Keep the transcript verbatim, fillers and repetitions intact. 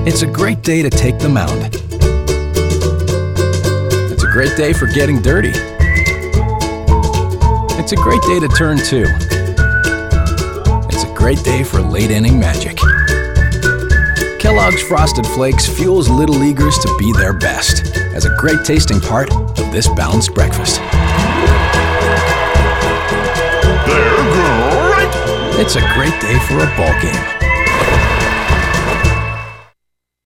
It's a great day to take the mound. It's a great day for getting dirty. It's a great day to turn two. It's a great day for late inning magic. Kellogg's Frosted Flakes fuels Little Leaguers to be their best as a great tasting part of this balanced breakfast. They're great! It's a great day for a ball game.